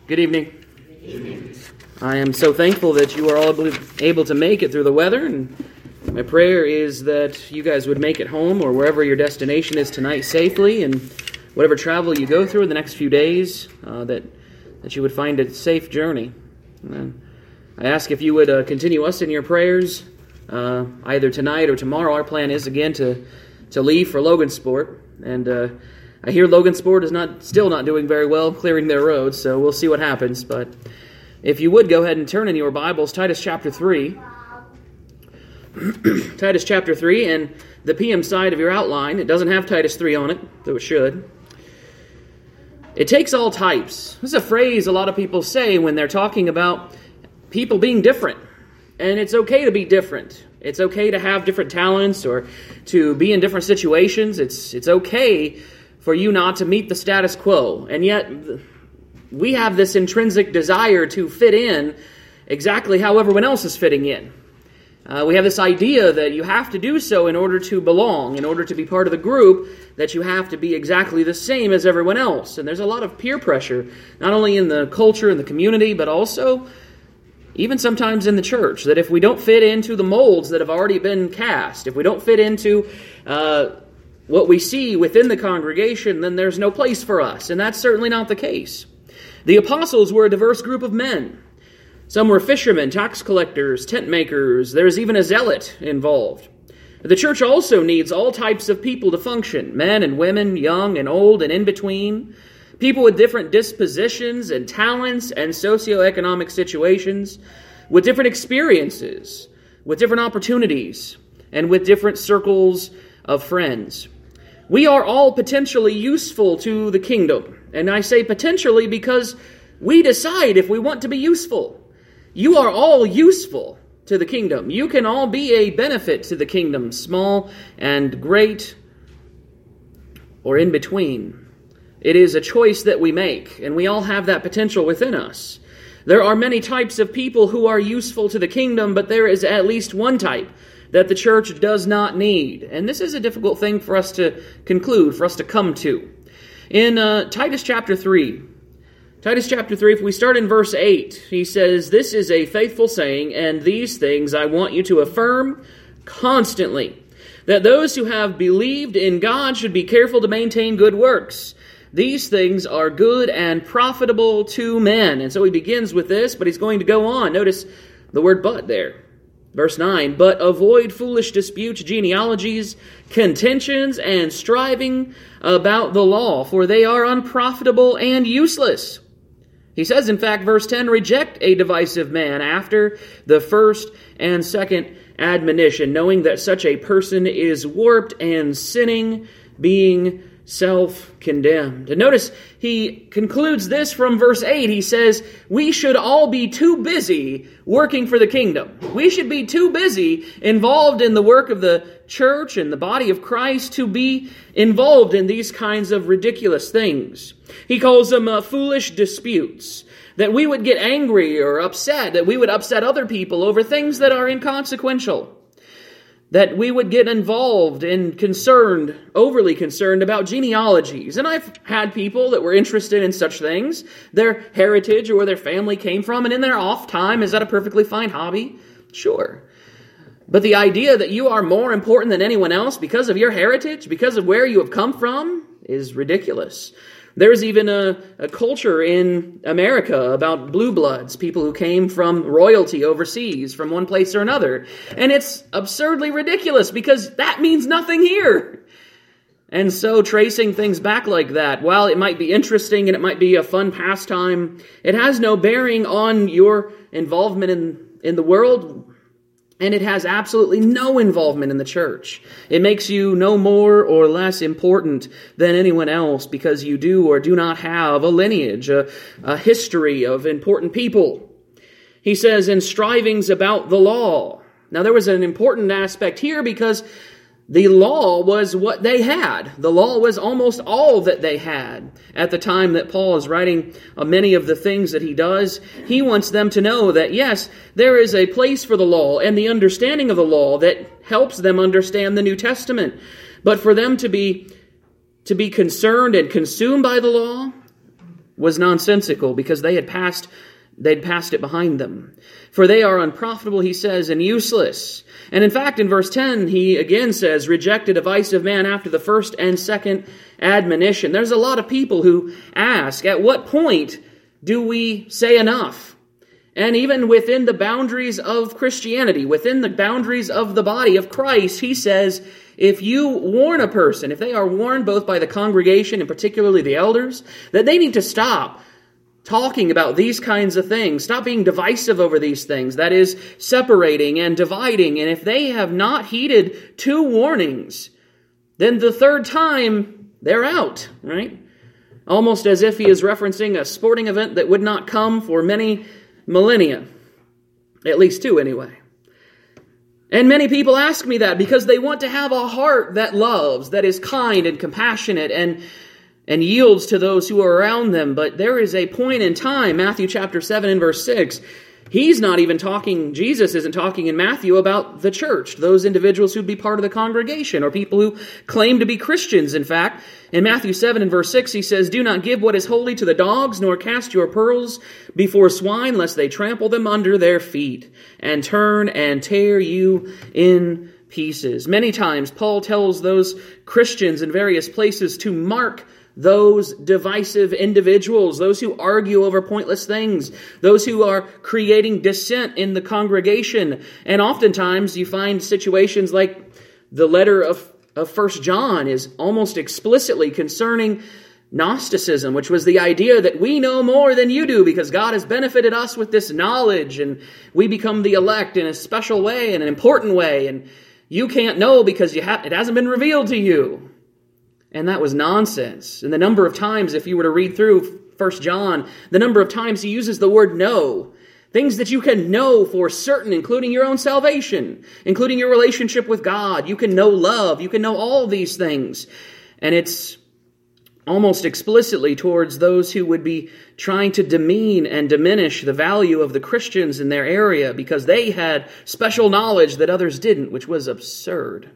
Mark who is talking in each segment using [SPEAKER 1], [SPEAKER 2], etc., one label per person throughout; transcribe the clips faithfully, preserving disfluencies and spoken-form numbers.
[SPEAKER 1] Good evening. Good evening. I am so thankful that you are all able to make it through the weather, and my prayer is that you guys would make it home or wherever your destination is tonight safely, and whatever travel you go through in the next few days, uh, that that you would find a safe journey. And I ask if you would uh, continue us in your prayers, uh, either tonight or tomorrow. Our plan is again to to leave for Logansport, and uh, I hear Logansport is not still not doing very well clearing their roads, so we'll see what happens. But if you would go ahead and turn in your Bibles, Titus chapter three. Titus chapter three, and the P M side of your outline, it doesn't have Titus three on it, though it should. It takes all types. This is a phrase a lot of people say when they're talking about people being different. And it's okay to be different. It's okay to have different talents or to be in different situations. It's it's okay for you not to meet the status quo. And yet, we have this intrinsic desire to fit in exactly how everyone else is fitting in. Uh, we have this idea that you have to do so in order to belong, in order to be part of the group, that you have to be exactly the same as everyone else. And there's a lot of peer pressure, not only in the culture and the community, but also even sometimes in the church, that if we don't fit into the molds that have already been cast, if we don't fit into uh, what we see within the congregation, then there's no place for us. And that's certainly not the case. The apostles were a diverse group of men. Some were fishermen, tax collectors, tent makers. There's even a zealot involved. The church also needs all types of people to function, men and women, young and old and in between, people with different dispositions and talents and socioeconomic situations, with different experiences, with different opportunities, and with different circles of friends. We are all potentially useful to the kingdom. And I say potentially because we decide if we want to be useful. You are all useful to the kingdom. You can all be a benefit to the kingdom, small and great, or in between. It is a choice that we make, and we all have that potential within us. There are many types of people who are useful to the kingdom, but there is at least one type that the church does not need. And this is a difficult thing for us to conclude, for us to come to. In uh, Titus chapter three, Titus chapter three, if we start in verse eight, he says, "This is a faithful saying, and these things I want you to affirm constantly, that those who have believed in God should be careful to maintain good works. These things are good and profitable to men." And so he begins with this, but he's going to go on. Notice the word "but" there. Verse nine, "But avoid foolish disputes, genealogies, contentions, and striving about the law, for they are unprofitable and useless." He says, in fact, verse ten, "Reject a divisive man after the first and second admonition, knowing that such a person is warped and sinning, being self-condemned." And notice he concludes this from verse eight. He says, we should all be too busy working for the kingdom. We should be too busy involved in the work of the church and the body of Christ to be involved in these kinds of ridiculous things. He calls them uh, foolish disputes. That we would get angry or upset, that we would upset other people over things that are inconsequential. That we would get involved and concerned, overly concerned about genealogies. And I've had people that were interested in such things, their heritage or where their family came from, and in their off time, is that a perfectly fine hobby? Sure. But the idea that you are more important than anyone else because of your heritage, because of where you have come from, is ridiculous. There's even a, a culture in America about blue bloods, people who came from royalty overseas, from one place or another. And it's absurdly ridiculous because that means nothing here. And so tracing things back like that, while it might be interesting and it might be a fun pastime, it has no bearing on your involvement in, in the world. And it has absolutely no involvement in the church. It makes you no more or less important than anyone else because you do or do not have a lineage, a, a history of important people. He says, in strivings about the law. Now there was an important aspect here because the law was what they had. The law was almost all that they had at the time that Paul is writing uh, many of the things that he does. He wants them to know that, yes, there is a place for the law and the understanding of the law that helps them understand the New Testament. But for them to be to be concerned and consumed by the law, was nonsensical because they had passed they'd passed it behind them. For they are unprofitable, he says, and useless. And in fact, in verse ten, he again says, reject a divisive man after the first and second admonition. There's a lot of people who ask, at what point do we say enough? And even within the boundaries of Christianity, within the boundaries of the body of Christ, he says, if you warn a person, if they are warned both by the congregation and particularly the elders, that they need to stop talking about these kinds of things, stop being divisive over these things, that is, separating and dividing, and if they have not heeded two warnings, then the third time, they're out, right? Almost as if he is referencing a sporting event that would not come for many millennia. At least two, anyway. And many people ask me that because they want to have a heart that loves, that is kind and compassionate and, and yields to those who are around them. But there is a point in time, Matthew chapter seven and verse six, he's not even talking, Jesus isn't talking in Matthew about the church, those individuals who'd be part of the congregation or people who claim to be Christians. In fact, in Matthew seven and verse six, he says, do not give what is holy to the dogs, nor cast your pearls before swine, lest they trample them under their feet and turn and tear you in pieces. Many times, Paul tells those Christians in various places to mark those divisive individuals, those who argue over pointless things, those who are creating dissent in the congregation. And oftentimes you find situations like the letter of, of First John is almost explicitly concerning Gnosticism, which was the idea that we know more than you do because God has benefited us with this knowledge and we become the elect in a special way, in an important way, and you can't know because you have, it hasn't been revealed to you. And that was nonsense. And the number of times, if you were to read through First John, the number of times he uses the word know. Things that you can know for certain, including your own salvation, including your relationship with God. You can know love. You can know all these things. And it's almost explicitly towards those who would be trying to demean and diminish the value of the Christians in their area because they had special knowledge that others didn't, which was absurd.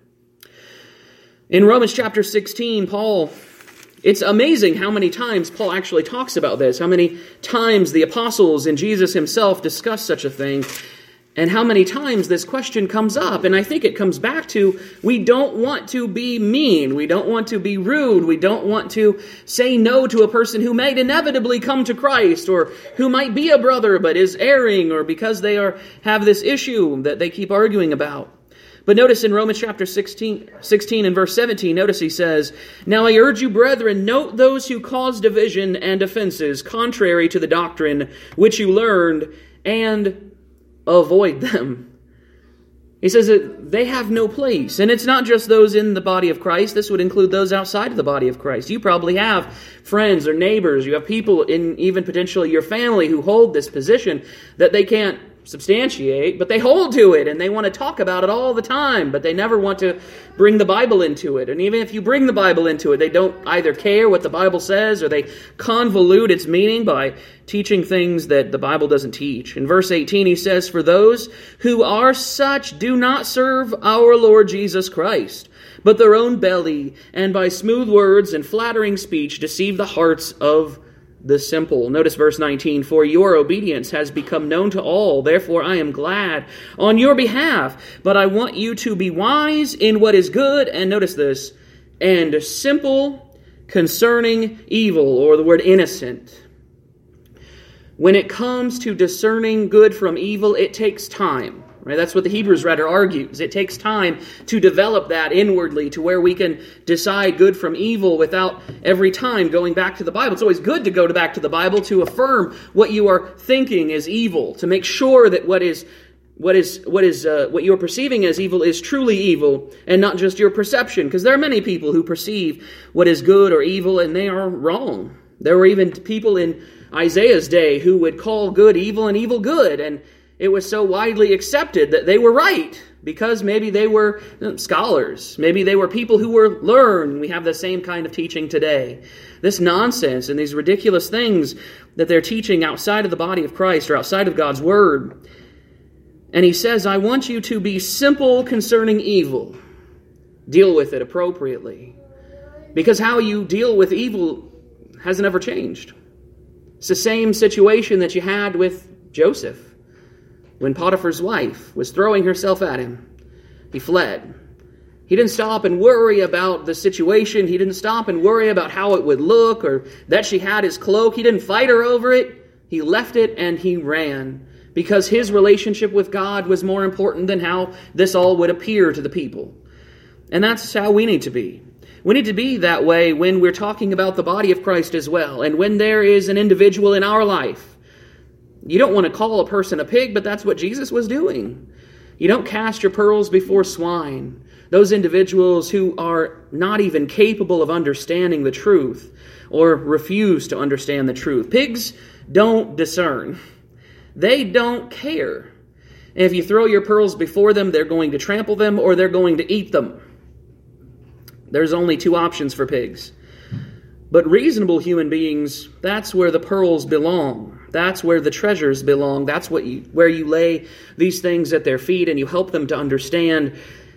[SPEAKER 1] In Romans chapter sixteen, Paul, it's amazing how many times Paul actually talks about this, how many times the apostles and Jesus himself discuss such a thing, and how many times this question comes up. And I think it comes back to, we don't want to be mean, we don't want to be rude, we don't want to say no to a person who might inevitably come to Christ, or who might be a brother but is erring, or because they are have this issue that they keep arguing about. But notice in Romans chapter sixteen, sixteen and verse seventeen, notice he says, now I urge you, brethren, note those who cause division and offenses contrary to the doctrine which you learned, and avoid them. He says that they have no place. And it's not just those in the body of Christ. This would include those outside of the body of Christ. You probably have friends or neighbors. You have people in even potentially your family who hold this position that they can't substantiate, but they hold to it and they want to talk about it all the time, but they never want to bring the Bible into it. And even if you bring the Bible into it, they don't either care what the Bible says or they convolute its meaning by teaching things that the Bible doesn't teach. In verse eighteen, he says, for those who are such do not serve our Lord Jesus Christ, but their own belly, and by smooth words and flattering speech deceive the hearts of the simple. Notice verse nineteen, for your obedience has become known to all, therefore I am glad on your behalf, but I want you to be wise in what is good, and notice this, and simple concerning evil, or the word innocent. When it comes to discerning good from evil, it takes time. Right? That's what the Hebrews writer argues. It takes time to develop that inwardly to where we can decide good from evil without every time going back to the Bible. It's always good to go back to the Bible to affirm what you are thinking is evil, to make sure that what is what is what is uh, what you are perceiving as evil is truly evil and not just your perception. Because there are many people who perceive what is good or evil and they are wrong. There were even people in Isaiah's day who would call good evil and evil good, and it was so widely accepted that they were right because maybe they were scholars. Maybe they were people who were learned. We have the same kind of teaching today. This nonsense and these ridiculous things that they're teaching outside of the body of Christ or outside of God's Word. And he says, I want you to be simple concerning evil. Deal with it appropriately. Because how you deal with evil hasn't ever changed. It's the same situation that you had with Joseph. When Potiphar's wife was throwing herself at him, he fled. He didn't stop and worry about the situation. He didn't stop and worry about how it would look or that she had his cloak. He didn't fight her over it. He left it and he ran because his relationship with God was more important than how this all would appear to the people. And that's how we need to be. We need to be that way when we're talking about the body of Christ as well. And when there is an individual in our life, you don't want to call a person a pig, but that's what Jesus was doing. You don't cast your pearls before swine. Those individuals who are not even capable of understanding the truth or refuse to understand the truth. Pigs don't discern. They don't care. And if you throw your pearls before them, they're going to trample them or they're going to eat them. There's only two options for pigs. But reasonable human beings, that's where the pearls belong. That's where the treasures belong. That's what you, where you lay these things at their feet and you help them to understand.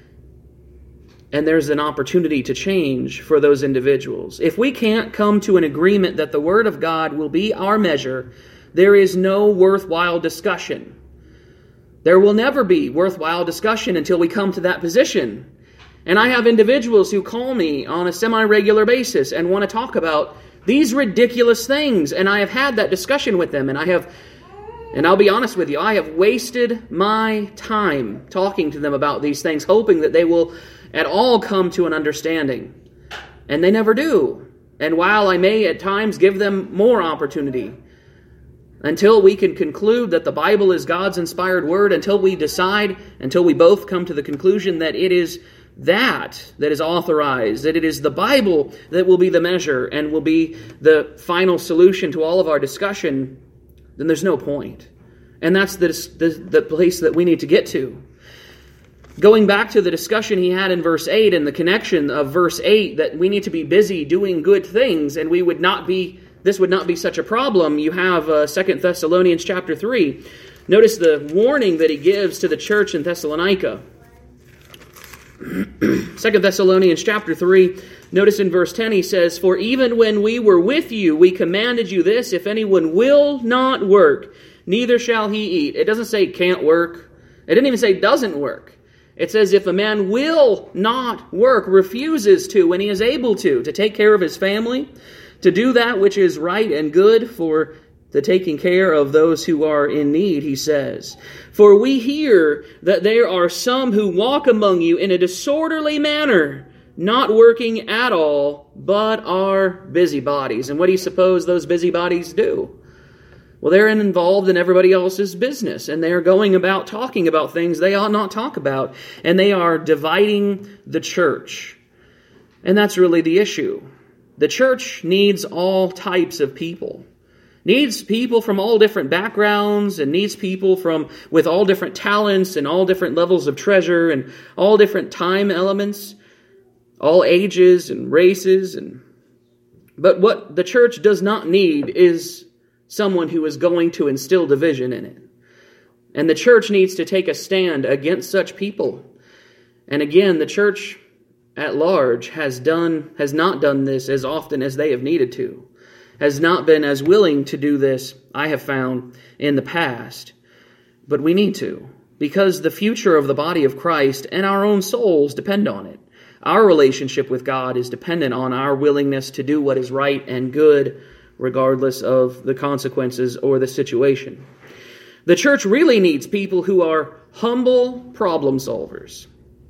[SPEAKER 1] And there's an opportunity to change for those individuals. If we can't come to an agreement that the Word of God will be our measure, there is no worthwhile discussion. There will never be worthwhile discussion until we come to that position. And I have individuals who call me on a semi-regular basis and want to talk about these ridiculous things. And I have had that discussion with them. And I have, and I'll be honest with you, I have wasted my time talking to them about these things, hoping that they will at all come to an understanding. And they never do. And while I may at times give them more opportunity, until we can conclude that the Bible is God's inspired word, until we decide, until we both come to the conclusion that it is that that is authorized, that it is the Bible that will be the measure and will be the final solution to all of our discussion, then there's no point. And that's the, the, the place that we need to get to. Going back to the discussion he had in verse eight and the connection of verse eight, that we need to be busy doing good things and we would not be, this would not be such a problem. You have uh, Second Thessalonians chapter three. Notice the warning that he gives to the church in Thessalonica. Second Thessalonians chapter three, notice in verse ten he says, "For even when we were with you, we commanded you this, if anyone will not work, neither shall he eat." It doesn't say can't work. It didn't even say doesn't work. It says if a man will not work, refuses to when he is able to, to take care of his family, to do that which is right and good for the taking care of those who are in need, he says. "For we hear that there are some who walk among you in a disorderly manner, not working at all, but are busybodies." And what do you suppose those busybodies do? Well, they're involved in everybody else's business, and they are going about talking about things they ought not talk about, and they are dividing the church. And that's really the issue. The church needs all types of people. Needs people from all different backgrounds and needs people from with all different talents and all different levels of treasure and all different time elements, all ages and races. And but what the church does not need is someone who is going to instill division in it. And the church needs to take a stand against such people. And again, the church at large has done has not done this as often as they have needed to. Has not been as willing to do this, I have found, in the past. But we need to, because the future of the body of Christ and our own souls depend on it. Our relationship with God is dependent on our willingness to do what is right and good, regardless of the consequences or the situation. The church really needs people who are humble problem solvers.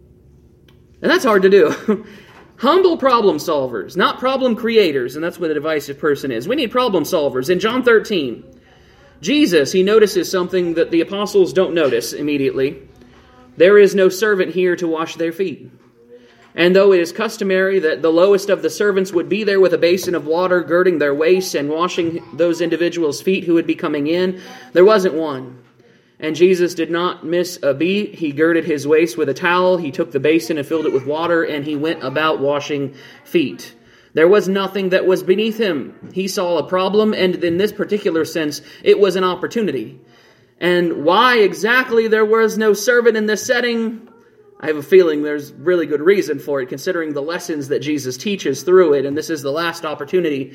[SPEAKER 1] And that's hard to do. Humble problem solvers, not problem creators, and that's what a divisive person is. We need problem solvers. In John thirteen, Jesus, he notices something that the apostles don't notice immediately. There is no servant here to wash their feet. And though it is customary that the lowest of the servants would be there with a basin of water girding their waists and washing those individuals' feet who would be coming in, there wasn't one. And Jesus did not miss a beat. He girded his waist with a towel. He took the basin and filled it with water, and he went about washing feet. There was nothing that was beneath him. He saw a problem, and in this particular sense, it was an opportunity. And why exactly there was no servant in this setting, I have a feeling there's really good reason for it, considering the lessons that Jesus teaches through it, and this is the last opportunity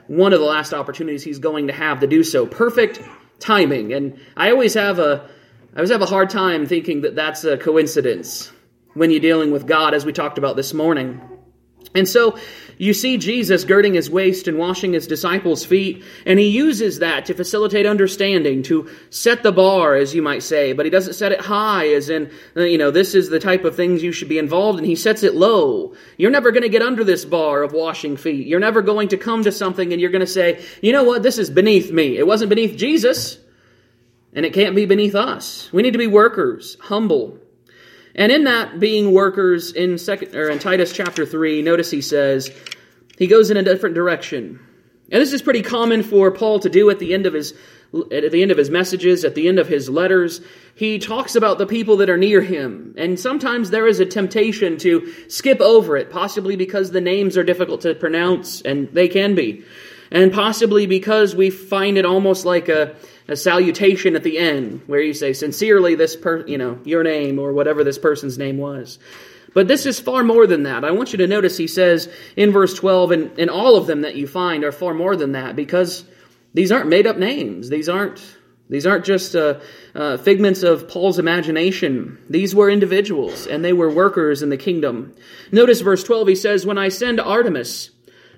[SPEAKER 1] one of the last opportunities he's going to have to do so. Perfect timing. And I always have a, I always have a hard time thinking that that's a coincidence when you're dealing with God, as we talked about this morning. And so you see Jesus girding his waist and washing his disciples' feet, and he uses that to facilitate understanding, to set the bar, as you might say, but he doesn't set it high, as in, you know, this is the type of things you should be involved in. He sets it low. You're never going to get under this bar of washing feet. You're never going to come to something and you're going to say, you know what, this is beneath me. It wasn't beneath Jesus, and it can't be beneath us. We need to be workers, humble. And in that being workers, in second or in Titus chapter three, notice he says, he goes in a different direction. And this is pretty common for Paul to do at the end of his at the end of his messages, at the end of his letters. He talks about the people that are near him. And sometimes there is a temptation to skip over it, possibly because the names are difficult to pronounce, and they can be. And possibly because we find it almost like a A salutation at the end, where you say, sincerely, this per, you know, your name, or whatever this person's name was. But this is far more than that. I want you to notice he says in verse twelve, and, and all of them that you find are far more than that, because these aren't made up names. These aren't, these aren't just uh, uh, figments of Paul's imagination. These were individuals, and they were workers in the kingdom. Notice verse twelve, he says, when I send Artemis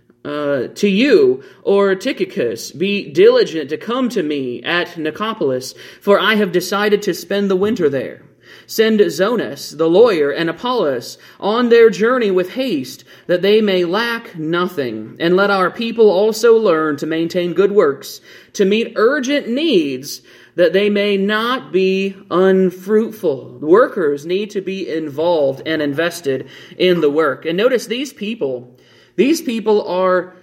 [SPEAKER 1] Uh, to you, or Tychicus, be diligent to come to me at Nicopolis, for I have decided to spend the winter there. Send Zonas, the lawyer, and Apollos on their journey with haste, that they may lack nothing. And let our people also learn to maintain good works, to meet urgent needs, that they may not be unfruitful. Workers need to be involved and invested in the work. And notice these people, These people are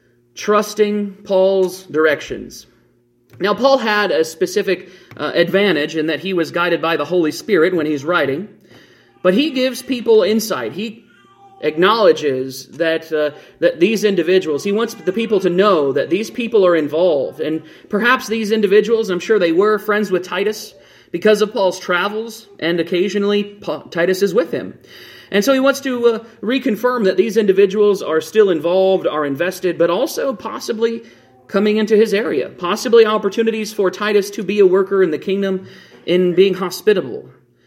[SPEAKER 1] trusting Paul's directions. Now, Paul had a specific uh, advantage in that he was guided by the Holy Spirit when he's writing, but he gives people insight. He acknowledges that uh, that these individuals, he wants the people to know that these people are involved. And perhaps these individuals, I'm sure they were friends with Titus because of Paul's travels, and occasionally Paul, Titus is with him. And so he wants to uh, reconfirm that these individuals are still involved, are invested, but also possibly coming into his area. Possibly opportunities for Titus to be a worker in the kingdom in being hospitable.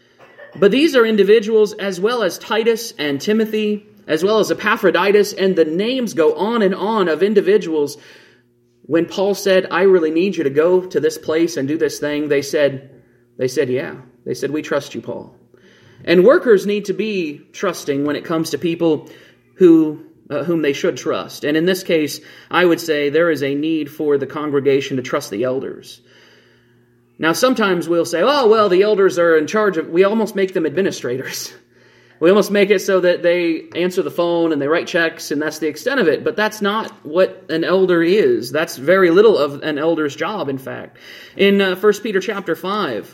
[SPEAKER 1] But these are individuals as well as Titus and Timothy, as well as Epaphroditus, and the names go on and on of individuals. When Paul said, I really need you to go to this place and do this thing, they said, they said, yeah. They said, we trust you, Paul. And workers need to be trusting when it comes to people who uh, whom they should trust. And in this case, I would say there is a need for the congregation to trust the elders. Now, sometimes we'll say, oh, well, the elders are in charge of... We almost make them administrators. We almost make it so that they answer the phone and they write checks, and that's the extent of it. But that's not what an elder is. That's very little of an elder's job, in fact. In uh, First Peter chapter five...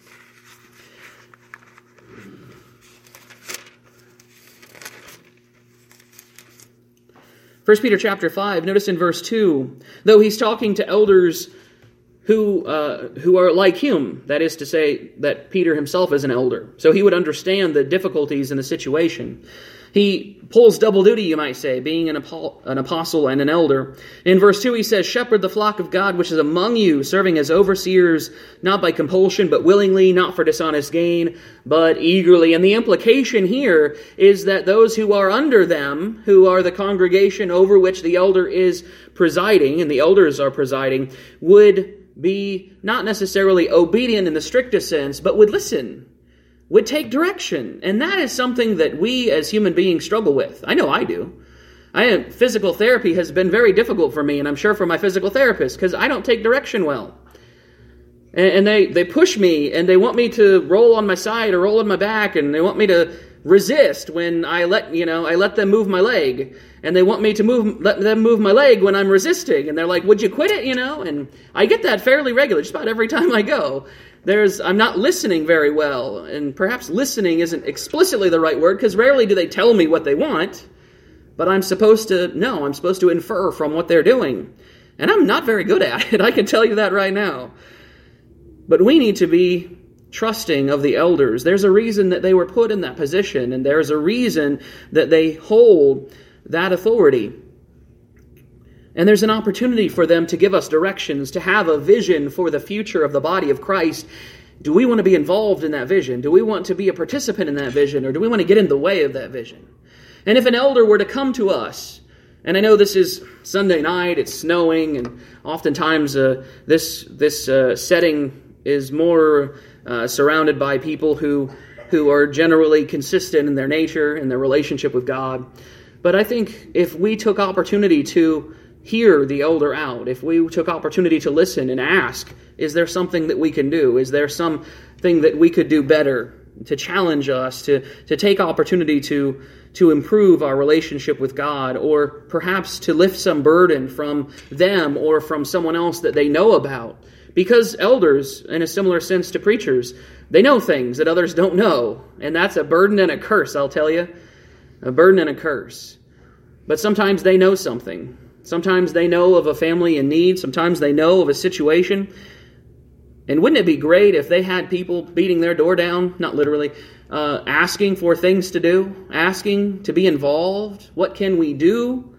[SPEAKER 1] First Peter chapter five, notice in verse two, though he's talking to elders who uh, who are like him, that is to say that Peter himself is an elder, so he would understand the difficulties in the situation. He pulls double duty, you might say, being an, apo- an apostle and an elder. In verse two he says, shepherd the flock of God which is among you, serving as overseers, not by compulsion, but willingly, not for dishonest gain, but eagerly. And the implication here is that those who are under them, who are the congregation over which the elder is presiding, and the elders are presiding, would be not necessarily obedient in the strictest sense, but would listen, would take direction. And that is something that we as human beings struggle with. I know I do. I Physical therapy has been very difficult for me, and I'm sure for my physical therapist, because I don't take direction well. And, and they, they push me, and they want me to roll on my side or roll on my back, and they want me to resist when I let, you know, I let them move my leg. And they want me to move, let them move my leg when I'm resisting. And they're like, would you quit it, you know? And I get that fairly regularly, just about every time I go. There's, I'm not listening very well. And perhaps listening isn't explicitly the right word, because rarely do they tell me what they want. But I'm supposed to know, I'm supposed to infer from what they're doing. And I'm not very good at it, I can tell you that right now. But we need to be trusting of the elders. There's a reason that they were put in that position, and there's a reason that they hold that authority. And there's an opportunity for them to give us directions, to have a vision for the future of the body of Christ. Do we want to be involved in that vision? Do we want to be a participant in that vision? Or do we want to get in the way of that vision? And if an elder were to come to us, and I know this is Sunday night, it's snowing, and oftentimes uh, this this uh, setting is more uh, surrounded by people who, who are generally consistent in their nature, in their relationship with God. But I think if we took opportunity to hear the elder out, if we took opportunity to listen and ask, is there something that we can do? Is there something that we could do better? To challenge us, to, to take opportunity to, to improve our relationship with God, or perhaps to lift some burden from them or from someone else that they know about. Because elders, in a similar sense to preachers, they know things that others don't know. And that's a burden and a curse, I'll tell you. A burden and a curse. But sometimes they know something. Sometimes they know of a family in need. Sometimes they know of a situation. And wouldn't it be great if they had people beating their door down, not literally, uh, asking for things to do, asking to be involved? What can we do?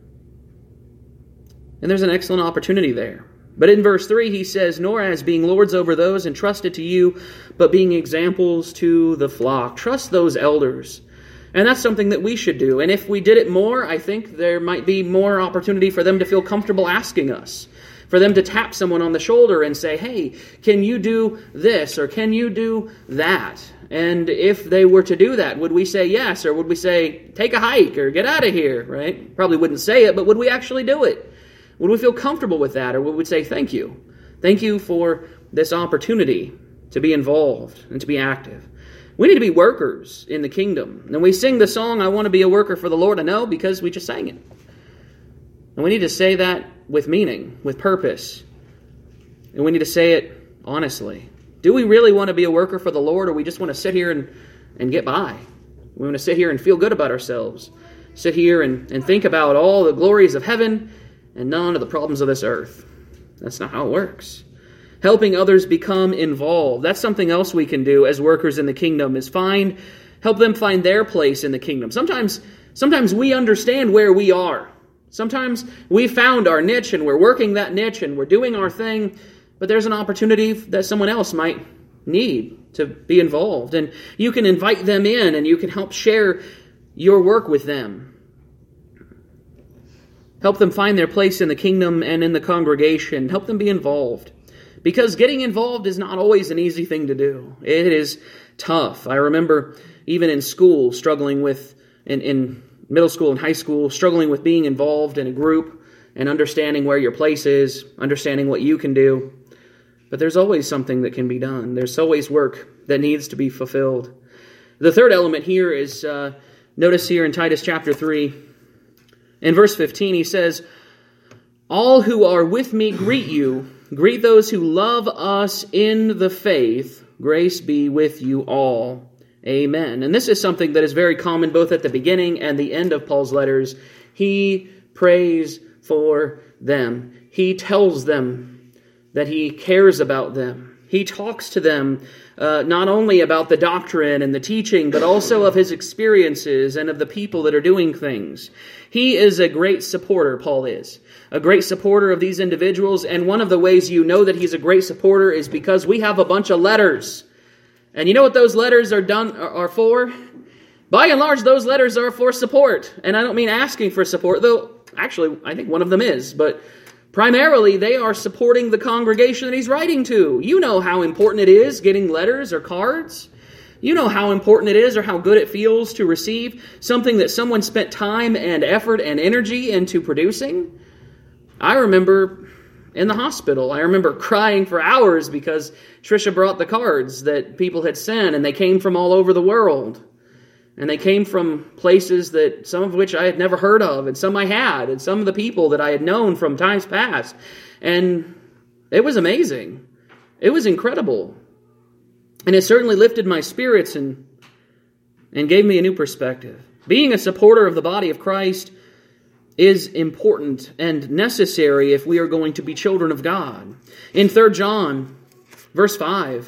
[SPEAKER 1] And there's an excellent opportunity there. But in verse three, he says, nor as being lords over those entrusted to you, but being examples to the flock. Trust those elders. And that's something that we should do. And if we did it more, I think there might be more opportunity for them to feel comfortable asking us. For them to tap someone on the shoulder and say, hey, can you do this or can you do that? And if they were to do that, would we say yes, or would we say, take a hike or get out of here, right? Probably wouldn't say it, but would we actually do it? Would we feel comfortable with that, or would we say, thank you? Thank you for this opportunity to be involved and to be active. We need to be workers in the kingdom. And we sing the song, I want to be a worker for the Lord, I know, because we just sang it. And we need to say that with meaning, with purpose. And we need to say it honestly. Do we really want to be a worker for the Lord, or we just want to sit here and, and get by? We want to sit here and feel good about ourselves. Sit here and, and think about all the glories of heaven and none of the problems of this earth. That's not how it works. Helping others become involved. That's something else we can do as workers in the kingdom, is find, help them find their place in the kingdom. Sometimes, sometimes we understand where we are. Sometimes we found our niche and we're working that niche and we're doing our thing, but there's an opportunity that someone else might need to be involved. And you can invite them in and you can help share your work with them. Help them find their place in the kingdom and in the congregation. Help them be involved. Because getting involved is not always an easy thing to do. It is tough. I remember even in school struggling with, in, in middle school and high school, struggling with being involved in a group and understanding where your place is, understanding what you can do. But there's always something that can be done. There's always work that needs to be fulfilled. The third element here is, uh, notice here in Titus chapter three, in verse fifteen, he says, all who are with me greet you. Greet those who love us in the faith. Grace be with you all. Amen. And this is something that is very common both at the beginning and the end of Paul's letters. He prays for them. He tells them that he cares about them. He talks to them uh, not only about the doctrine and the teaching, but also of his experiences and of the people that are doing things. He is a great supporter, Paul is. A great supporter of these individuals. And one of the ways you know that he's a great supporter is because we have a bunch of letters. And you know what those letters are done are for? By and large, those letters are for support. And I don't mean asking for support, though actually I think one of them is. But primarily, they are supporting the congregation that he's writing to. You know how important it is getting letters or cards. You know how important it is or how good it feels to receive something that someone spent time and effort and energy into producing. I remember in the hospital, I remember crying for hours because Tricia brought the cards that people had sent, and they came from all over the world. And they came from places that some of which I had never heard of, and some I had, and some of the people that I had known from times past. And it was amazing. It was incredible. And it certainly lifted my spirits and, and gave me a new perspective. Being a supporter of the body of Christ is important and necessary if we are going to be children of God. In Third John, verse five,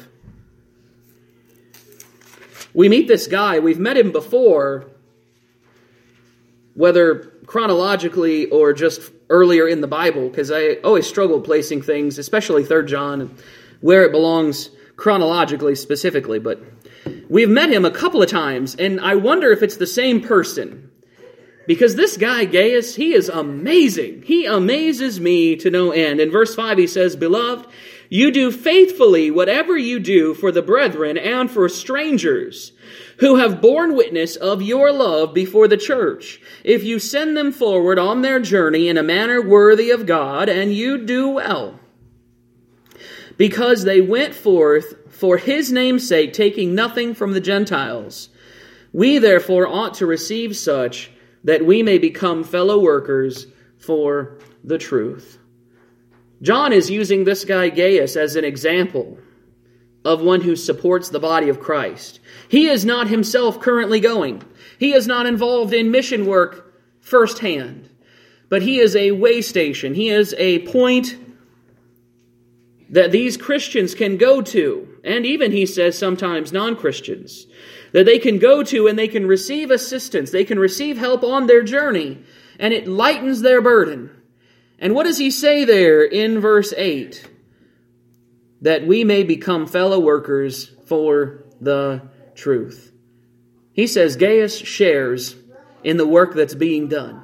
[SPEAKER 1] we meet this guy. We've met him before, whether chronologically or just earlier in the Bible, because I always struggle placing things, especially Third John, where it belongs chronologically specifically. But we've met him a couple of times, and I wonder if it's the same person. Because this guy, Gaius, he is amazing. He amazes me to no end. In verse five, he says, "Beloved, you do faithfully whatever you do for the brethren and for strangers, who have borne witness of your love before the church. If you send them forward on their journey in a manner worthy of God, and you do well, because they went forth for his name's sake, taking nothing from the Gentiles. We therefore ought to receive such, that we may become fellow workers for the truth." John is using this guy Gaius as an example of one who supports the body of Christ. He is not himself currently going. He is not involved in mission work firsthand. But he is a way station. He is a point that these Christians can go to, and even, he says, sometimes non-Christians, that they can go to and they can receive assistance, they can receive help on their journey, and it lightens their burden. And what does he say there in verse eight? That we may become fellow workers for the truth. He says Gaius shares in the work that's being done.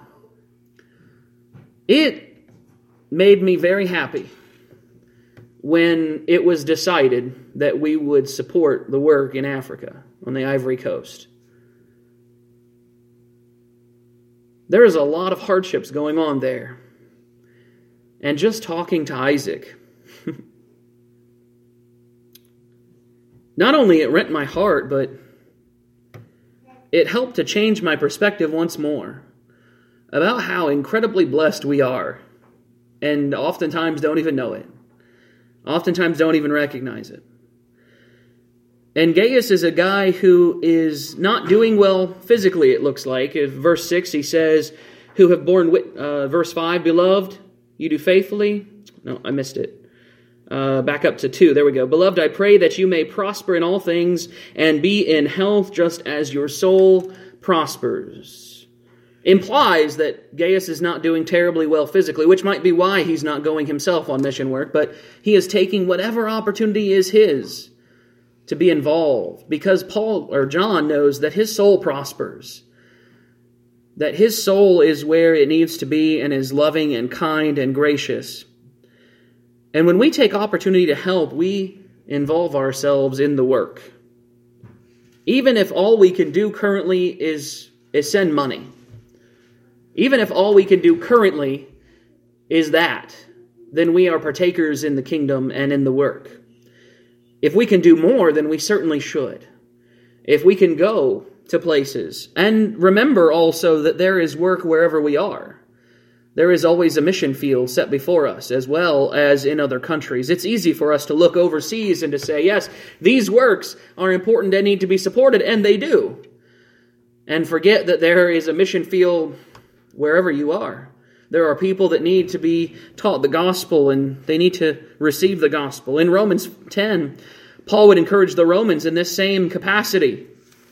[SPEAKER 1] It made me very happy when it was decided that we would support the work in Africa, on the Ivory Coast. There is a lot of hardships going on there. And just talking to Isaac, not only it rent my heart, but it helped to change my perspective once more about how incredibly blessed we are, and oftentimes don't even know it. Oftentimes don't even recognize it. And Gaius is a guy who is not doing well physically, it looks like. In verse six, he says, who have borne, wit- uh, verse five, "Beloved, you do faithfully." No, I missed it. Uh, back up to two. There we go. "Beloved, I pray that you may prosper in all things and be in health just as your soul prospers." Implies that Gaius is not doing terribly well physically, which might be why he's not going himself on mission work, but he is taking whatever opportunity is his to be involved, because Paul or John knows that his soul prospers, that his soul is where it needs to be and is loving and kind and gracious. And when we take opportunity to help, we involve ourselves in the work. Even if all we can do currently is, is send money. Even if all we can do currently is that, then we are partakers in the kingdom and in the work. If we can do more, then we certainly should. If we can go to places. And remember also that there is work wherever we are. There is always a mission field set before us, as well as in other countries. It's easy for us to look overseas and to say, yes, these works are important and need to be supported, and they do. And forget that there is a mission field wherever you are. There are people that need to be taught the gospel, and they need to receive the gospel. In Romans ten, Paul would encourage the Romans in this same capacity.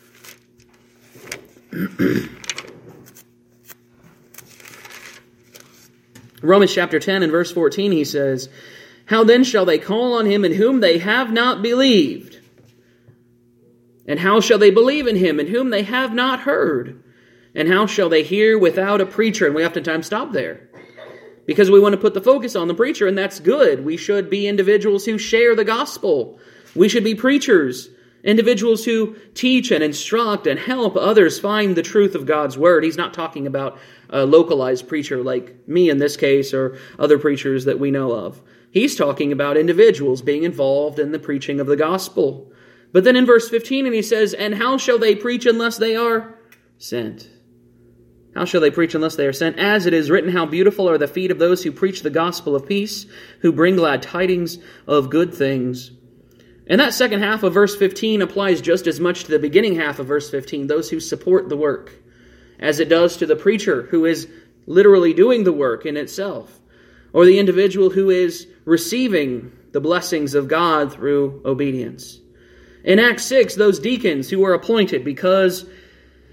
[SPEAKER 1] Romans chapter ten and verse fourteen, he says, "How then shall they call on him in whom they have not believed? And how shall they believe in him in whom they have not heard? And how shall they hear without a preacher?" And we oftentimes stop there, because we want to put the focus on the preacher, and that's good. We should be individuals who share the gospel. We should be preachers, individuals who teach and instruct and help others find the truth of God's word. He's not talking about a localized preacher like me in this case, or other preachers that we know of. He's talking about individuals being involved in the preaching of the gospel. But then in verse fifteen, and he says, "And how shall they preach unless they are sent?" How shall they preach unless they are sent? "As it is written, how beautiful are the feet of those who preach the gospel of peace, who bring glad tidings of good things." And that second half of verse fifteen applies just as much to the beginning half of verse fifteen, those who support the work, as it does to the preacher who is literally doing the work in itself, or the individual who is receiving the blessings of God through obedience. In Acts six, those deacons who were appointed because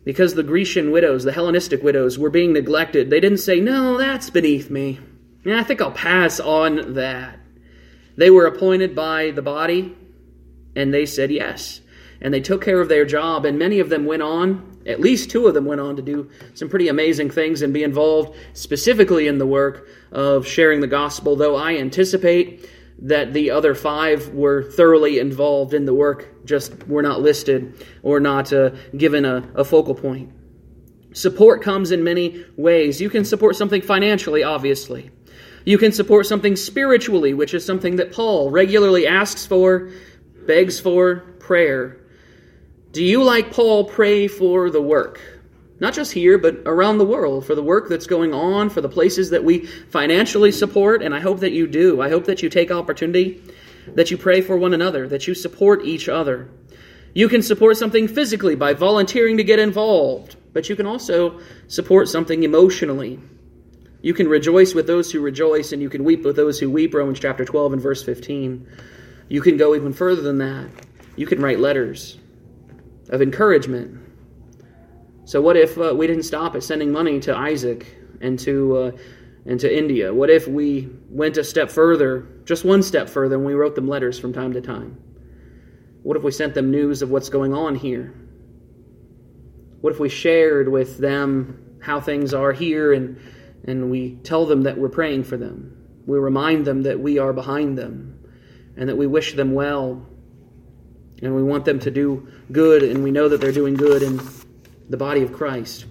[SPEAKER 1] because the Grecian widows, the Hellenistic widows, were being neglected, they didn't say, no, that's beneath me. Yeah, I think I'll pass on that. They were appointed by the body, and they said yes. And they took care of their job, and many of them went on, at least two of them went on to do some pretty amazing things and be involved specifically in the work of sharing the gospel, though I anticipate that the other five were thoroughly involved in the work, just were not listed or not uh, given a, a focal point. Support comes in many ways. You can support something financially, obviously. You can support something spiritually, which is something that Paul regularly asks for, begs for, prayer. Do you, like Paul, pray for the work? Not just here, but around the world, for the work that's going on, for the places that we financially support, and I hope that you do. I hope that you take opportunity, that you pray for one another, that you support each other. You can support something physically by volunteering to get involved, but you can also support something emotionally. You can rejoice with those who rejoice, and you can weep with those who weep, Romans chapter twelve and verse fifteen. You can go even further than that. You can write letters of encouragement. So what if uh, we didn't stop at sending money to Isaac and to uh, and to India? What if we went a step further, just one step further, and we wrote them letters from time to time? What if we sent them news of what's going on here? What if we shared with them how things are here, and, and we tell them that we're praying for them? We remind them that we are behind them and that we wish them well, and we want them to do good, and we know that they're doing good in the body of Christ.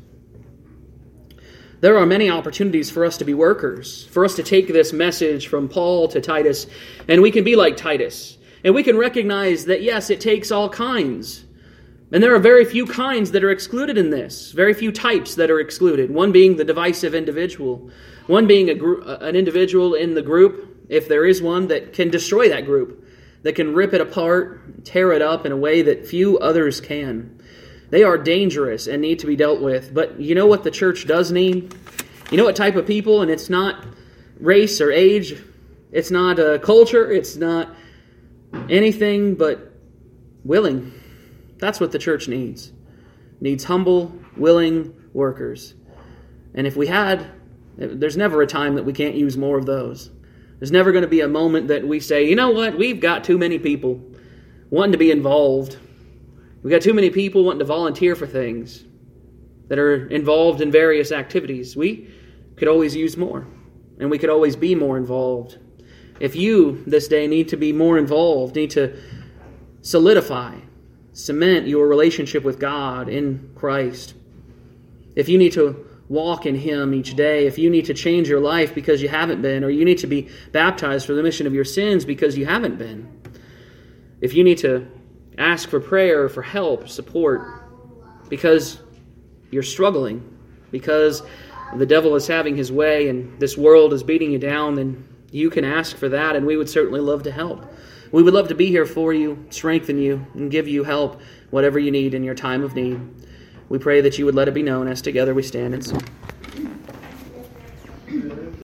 [SPEAKER 1] There are many opportunities for us to be workers, for us to take this message from Paul to Titus, and we can be like Titus. And we can recognize that, yes, it takes all kinds. And there are very few kinds that are excluded in this, very few types that are excluded, one being the divisive individual, one being a group, an individual in the group, if there is one, that can destroy that group, that can rip it apart, tear it up in a way that few others can. They are dangerous and need to be dealt with. But you know what the church does need? You know what type of people? And it's not race or age. It's not a culture. It's not anything but willing. That's what the church needs. It needs humble, willing workers. And if we had, there's never a time that we can't use more of those. There's never going to be a moment that we say, you know what, we've got too many people wanting to be involved. We've got too many people wanting to volunteer for things that are involved in various activities. We could always use more, and we could always be more involved. If you, this day, need to be more involved, need to solidify, cement your relationship with God in Christ, if you need to walk in Him each day, if you need to change your life because you haven't been, or you need to be baptized for the remission of your sins because you haven't been, if you need to ask for prayer, for help, support, because you're struggling, because the devil is having his way and this world is beating you down, then you can ask for that, and we would certainly love to help. We would love to be here for you, strengthen you, and give you help, whatever you need in your time of need. We pray that you would let it be known as together we stand and sing.